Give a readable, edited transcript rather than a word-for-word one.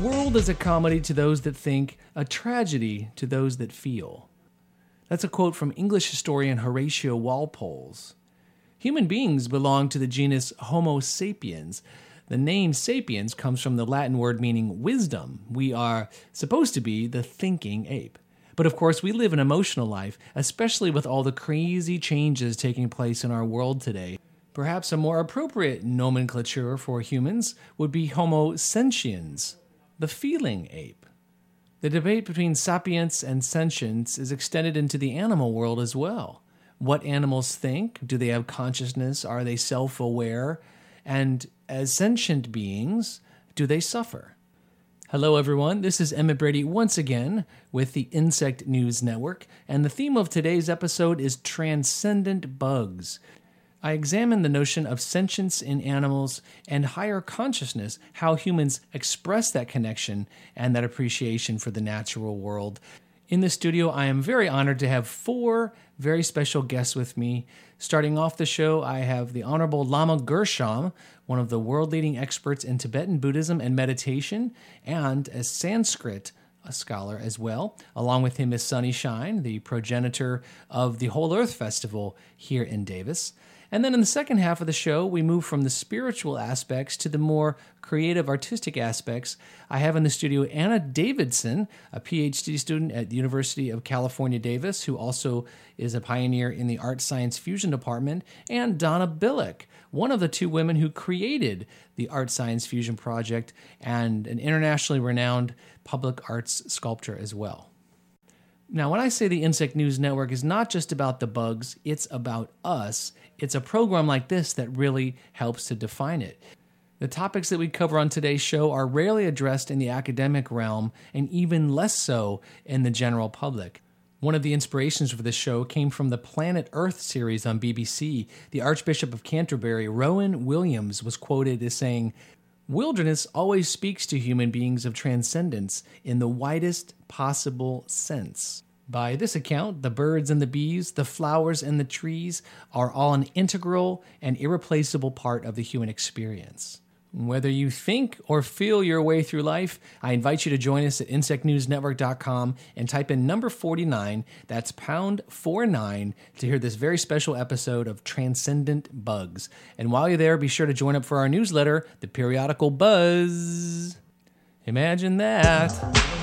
world is a comedy to those that think, a tragedy to those that feel. That's a quote from English historian Horatio Walpole's. Human beings belong to the genus Homo sapiens. The name sapiens comes from the Latin word meaning wisdom. We are supposed to be the thinking ape. But of course, we live an emotional life, especially with all the crazy changes taking place in our world today. Perhaps a more appropriate nomenclature for humans would be Homo sentiens, the feeling ape. The debate between sapience and sentience is extended into the animal world as well. What animals think? Do they have consciousness? Are they self-aware? And as sentient beings, do they suffer? Hello everyone, this is Emmett Brady once again with the Insect News Network, and the theme of today's episode is transcendent bugs. I examine the notion of sentience in animals and higher consciousness, how humans express that connection and that appreciation for the natural world. In the studio, I am very honored to have four very special guests with me. Starting off the show, I have the Honorable Lama Gershom, one of the world-leading experts in Tibetan Buddhism and meditation, and a Sanskrit scholar as well. Along with him is Sunny Shine, the progenitor of the Whole Earth Festival here in Davis. And then in the second half of the show, we move from the spiritual aspects to the more creative, artistic aspects. I have in the studio Anna Davidson, a PhD student at the University of California, Davis, who also is a pioneer in the Art Science Fusion Department, and Donna Billick, one of the two women who created the Art Science Fusion Project and an internationally renowned public arts sculptor as well. Now, when I say the Insect News Network is not just about the bugs, it's about us. It's a program like this that really helps to define it. The topics that we cover on today's show are rarely addressed in the academic realm and even less so in the general public. One of the inspirations for this show came from the Planet Earth series on BBC. The Archbishop of Canterbury, Rowan Williams, was quoted as saying, "Wilderness always speaks to human beings of transcendence in the widest possible sense." By this account, the birds and the bees, the flowers and the trees are all an integral and irreplaceable part of the human experience. Whether you think or feel your way through life, I invite you to join us at insectnewsnetwork.com and type in number 49, that's pound 49, to hear this very special episode of Transcendent Bugs. And while you're there, be sure to join up for our newsletter, The Periodical Buzz. Imagine that.